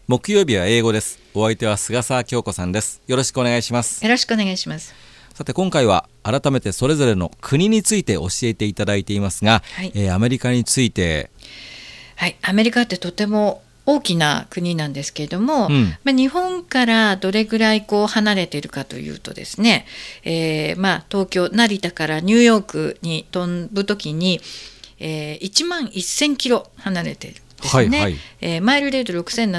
木曜日は英語です。お相手は菅沢京子さんです。よろしくお願いします。 よろしくお願いします。 さて今回は改めてそれぞれの国について教えていただいていますが、アメリカについて。 はい、アメリカってとても大きな国なんですけれども、日本からどれぐらい離れているかというとですね、東京成田からニューヨークに飛ぶときに、1万1000キロ離れているですね。マイルでいうと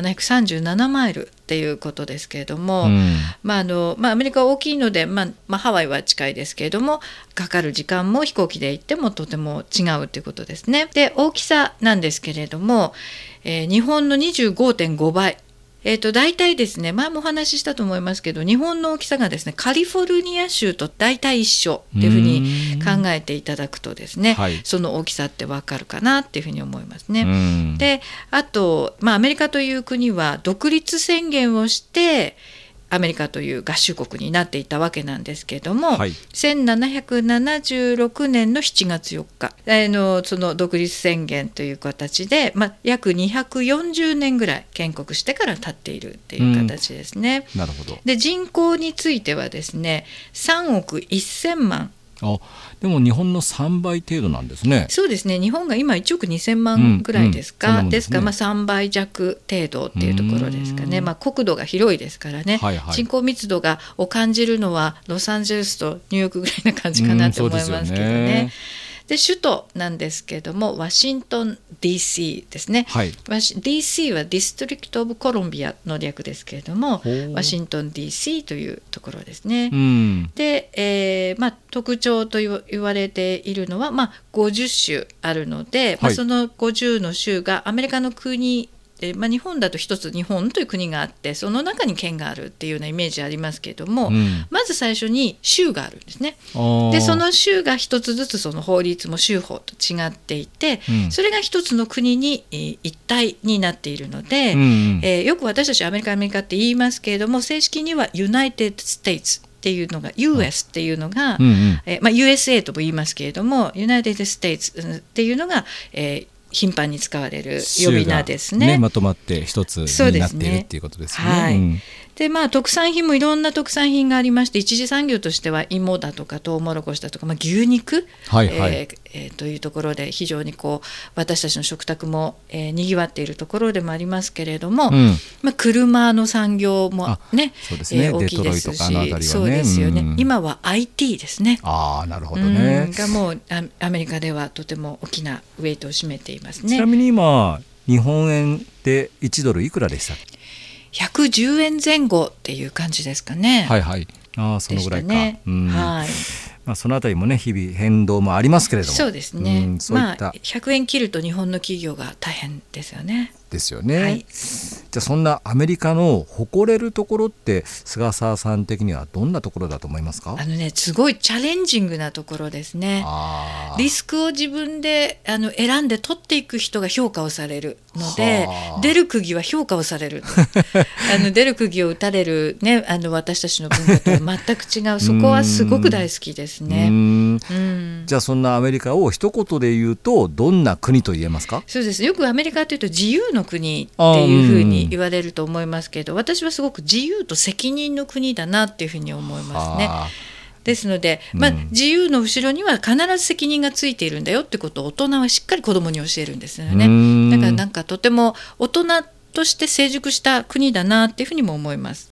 6737マイルっていうことですけれども、アメリカは大きいので、ハワイは近いですけれども、かかる時間も飛行機で行ってもとても違うということですね。で、大きさなんですけれども、日本の 25.5 倍。大体ですね、前もお話ししたと思いますけど、日本の大きさがですね、カリフォルニア州と大体一緒っていうふうに考えていただくとですね、その大きさってわかるかなっていうふうに思いますね。で、あと、アメリカという国は独立宣言をしてアメリカという合衆国になっていたわけなんですけれども、1776年の7月4日その独立宣言という形で、約240年ぐらい建国してから経っているっていう形ですね。 なるほど。 で、人口についてはですね、3億1000万。 でも日本の3倍程度なんですね。 そうですね、日本が今1億2000万ぐらいですか、ですから3倍弱程度っていうところですかね。国土が広いですからね、人口密度を感じるのはロサンゼルスとニューヨークぐらいな感じかなと思いますけどね。で、首都なんですけども、ワシントン DC ですね。DC はディストリクト・オブ・コロンビアの略ですけれども、ワシントン DC というところですね。で、特徴と言われているのは、50州あるので、その50の州がアメリカの国日本だと一つ日本という国があって、その中に県があるっていうようなイメージありますけれども、まず最初に州があるんですね。で、その州が一つずつその法律も州法と違っていて、それが一つの国に一体になっているので、よく私たちアメリカって言いますけれども、正式には United Statesっていうのが US っていうのが、USA とも言いますけれども United States っていうのが、頻繁に使われる呼び名ですね。 まとまって一つになっているっていうことですね。 で、特産品もいろんな特産品がありまして、一次産業としては芋だとかトウモロコシだとか、牛肉、というところで非常に私たちの食卓も、にぎわっているところでもありますけれども、車の産業もね、大きいですし、そうですよね。今は IT ですね。 なるほどね。 がもうアメリカではとても大きなウェイトを占めていますね。 ちなみに今日本円で1ドルいくらでしたっけ ？110円前後っていう感じですかね。 そのぐらいか。そのあたりもね、日々変動もありますけれども。 そうですね。100円切ると日本の企業が大変ですよね。 ですよね。じゃあそんなアメリカの誇れるところって菅沢さん的にはどんなところだと思いますか？ すごいチャレンジングなところですね。リスクを自分で選んで取っていく人が評価をされるので、出る釘は評価をされる出る釘を打たれる、私たちの文化とは全く違うそこはすごく大好きですね。 じゃあそんなアメリカを一言で言うとどんな国と言えますか？ そうです。よくアメリカというと自由の国っていうふうに言われると思いますけど、私はすごく自由と責任の国だなっていうふうに思いますね。ですので、自由の後ろには必ず責任がついているんだよってことを大人はしっかり子どもに教えるんですよね。だからとても大人として成熟した国だなっていうふうにも思います。